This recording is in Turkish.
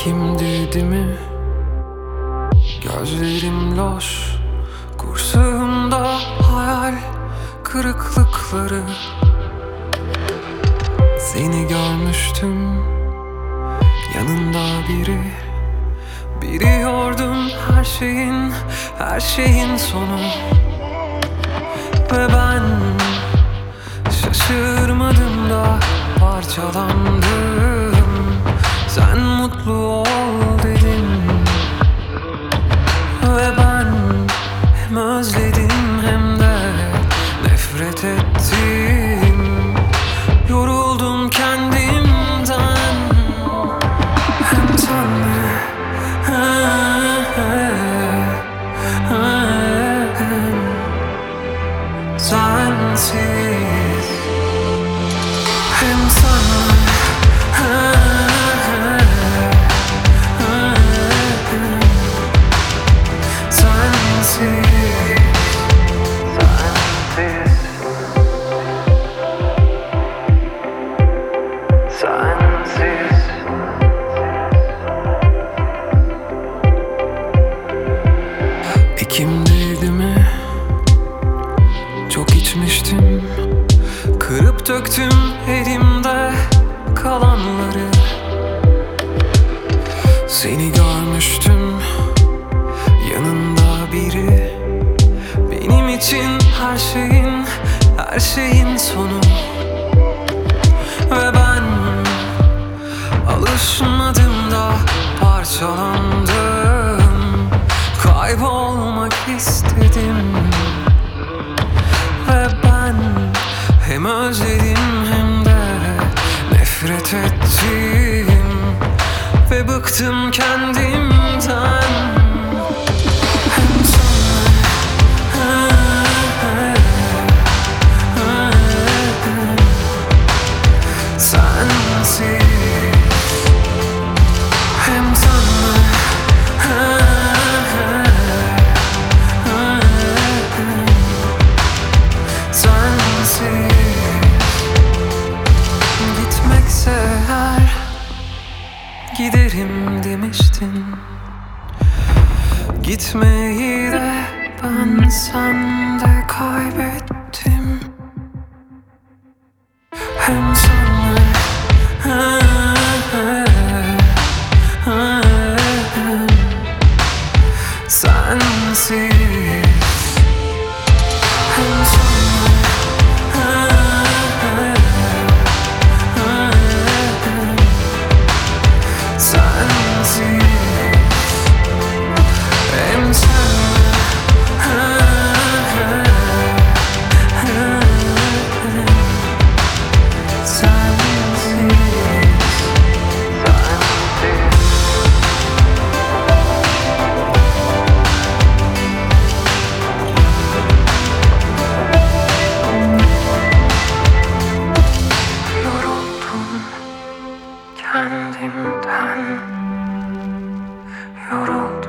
Kimdi mi? Gözlerim loş, kursağımda hayal kırıklıkları. Seni görmüştüm, yanında biri. Biliyordum her şeyin sonu. Ve ben şaşırmadım da parçalandım. Sen mutlu ol dedin. Ve ben hem özledim hem de nefret ettim. Yoruldum kendimden. Hem sensiz, hem sana İkimdeydi mi? Çok içmiştim, kırıp döktüm elimde kalanları. Seni görmüştüm, yanında biri. Benim için her şeyin sonu. Ve ben alışmadım da parçalandım. Kaybolmak istedim. Ve ben hem özledim hem de nefret ettim. Ve bıktım kendimden. Hem sensiz, hem sana sensiz. Gitmekse eğer giderim demiştin. Gitmeyi de ben sende kaybettim. Hem sana sensiz, hem sana sensiz, hem sana kendimden yoruldum.